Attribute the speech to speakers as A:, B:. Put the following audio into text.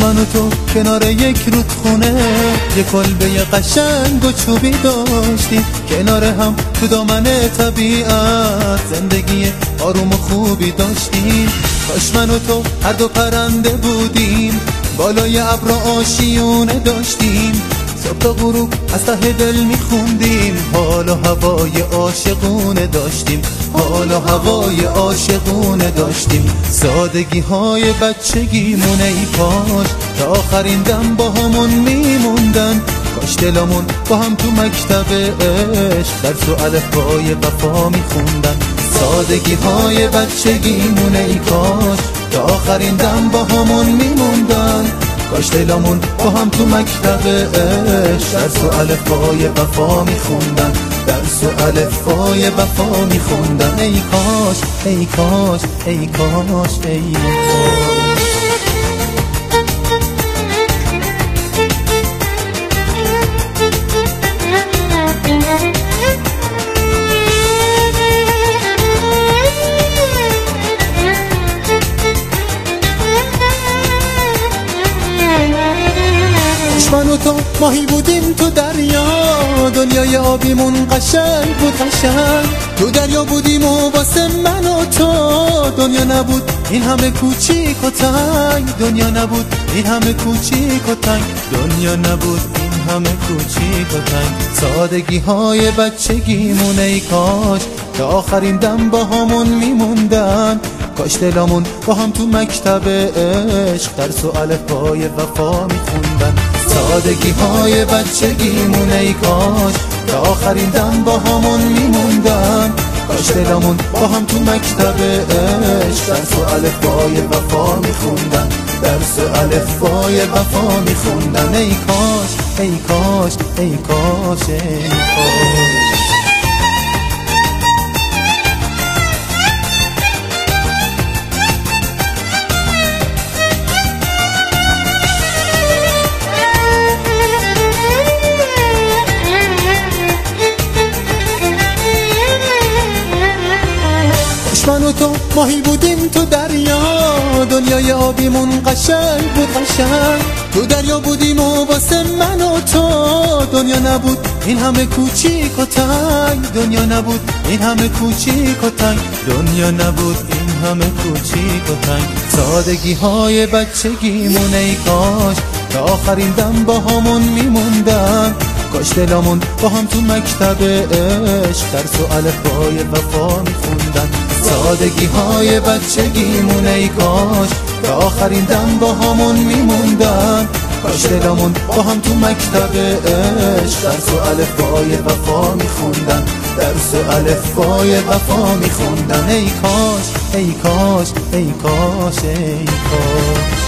A: من و تو کنار یک رودخونه یه کلبه قشنگ و چوبی داشتیم، کنار هم تو دامن طبیعت زندگی آروم و خوبی داشتیم. کاش من و تو هر دو پرنده بودیم، بالای ابر آشیونه داشتیم، صبح تا غروب از ته دل میخوندیم، حال و هوای عاشقونه داشتیم، حال و هوای عاشقونه داشتیم. سادگی های بچگیمون ای کاش تا آخرین دم با همون میموندن، کاش دلمون با هم تو مکتب عشق درس و الفبای وفا میخوندن. سادگی های بچگیمون ای کاش تا آخرین دم با همون میموندن، کاش دلمون با هم تو مکتب عشق درس و الفبای وفا میخوندن، درس و الفبای وفا میخوندن. ای کاش ای کاش ای کاش ای کاش. من و تو ماهی بودیم تو دریا، دنیای آبیمون قشنگ بود قشنگ، تو دریا بودیم و واسه من و تو دنیا نبود این همه کوچیک و تنگ، دنیا نبود این همه کوچیک و تنگ، دنیا نبود این همه کوچیک و تنگ. سادگی های بچگیمون ای کاش تا آخرین دم با همون میموندن، کاش دلمون با هم تو مکتب عشق درس و الفبای وفا میخوندن. سادگی های بچگیمون ای کاش تا آخرین دم با همون میموندن، کاش دلمون با هم تو مکتب عشق درس و الفبای وفا میخوندن، درس و الفبای وفا میخوندن. ای کاش ای کاش ای کاش ای کاش. من و تو ماهی بودیم تو دریا، دنیای آبیمون قشنگ بود قشنگ، تو دریا بودیم و واسه من و تو دنیا نبود این همه کوچیک و تنگ، دنیا نبود این همه کوچیک و تنگ، دنیا نبود این همه کوچیک و تنگ. سادگی های بچگیمون ای کاش تا آخرین دم با همون میموندن، کاش دلمون با هم تو مکتب عشق درس و الفبای وفا میخوندن. سادگی های بچگیمون ای کاش تا آخرین دم با همون میموندن، کاش دلمون با هم تو مکتب عشق درس و الفبای وفا میخوندن، درس و الفبای وفا میخوندن. ای کاش ای کاش ای کاش ای کاش.